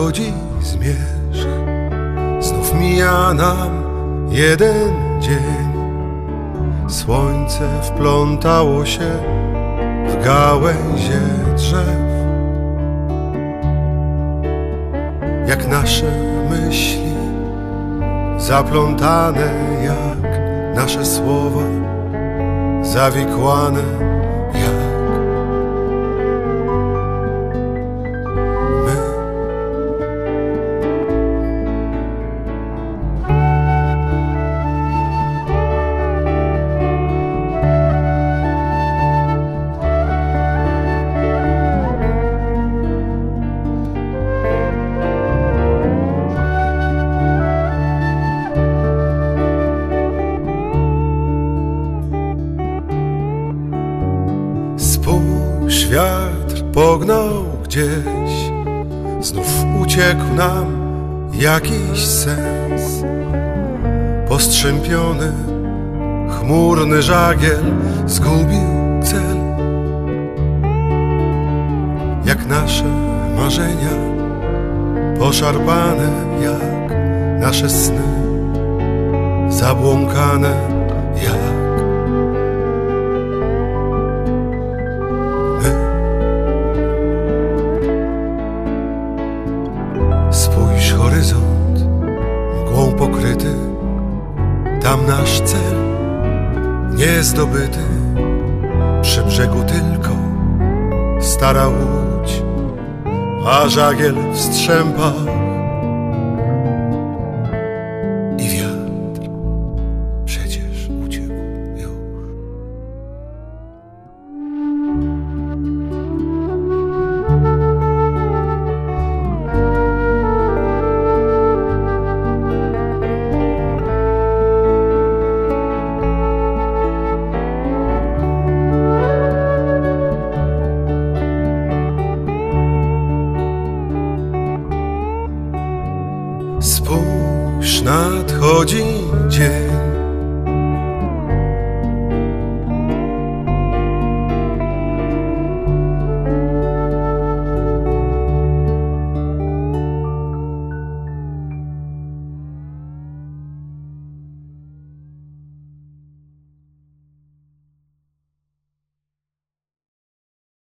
nadchodzi zmierzch, znów mija nam jeden dzień. Słońce wplątało się w gałęzie drzew. Jak nasze myśli zaplątane, jak nasze słowa zawikłane, jak my. Spójrz, wiatr pognał gdzieś, znów uciekł nam jakiś sens. Postrzępiony, chmurny żagiel zgubił cel. Jak nasze marzenia poszarpane, jak nasze sny zabłąkane, jak spójrz, horyzont mgłą pokryty, tam nasz cel niezdobyty. Przy brzegu tylko stara łódź, a żagiel w strzępach i wiatr przecież uciekł już. Spójrz, nadchodzi dzień,